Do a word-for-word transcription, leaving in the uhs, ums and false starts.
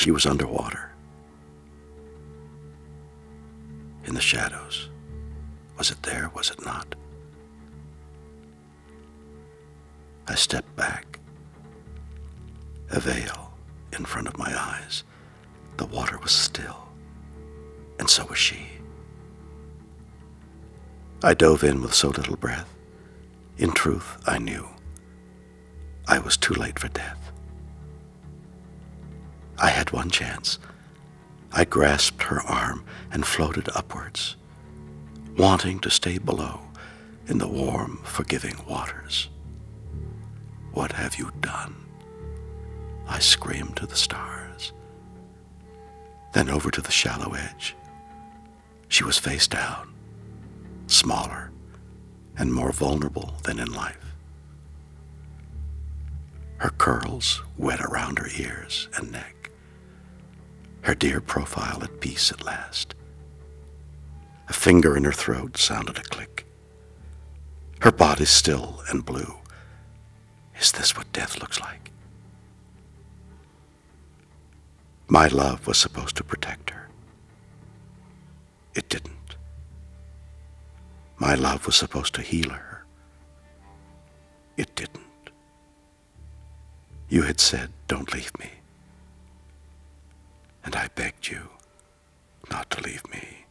She was underwater. In the shadows. Was it there? Was it not? I stepped back. A veil in front of my eyes. The water was still, and so was she. I dove in with so little breath. In truth, I knew I was too late for death. I had one chance. I grasped her arm and floated upwards, wanting to stay below in the warm, forgiving waters. What have you done? I screamed to the stars. Then over to the shallow edge. She was face down, smaller and more vulnerable than in life. Her curls wet around her ears and neck. Her dear profile at peace at last. A finger in her throat sounded a click. Her body still and blue. Is this what death looks like? My love was supposed to protect her. It didn't. My love was supposed to heal her. It didn't. You had said, don't leave me. And I begged you not to leave me.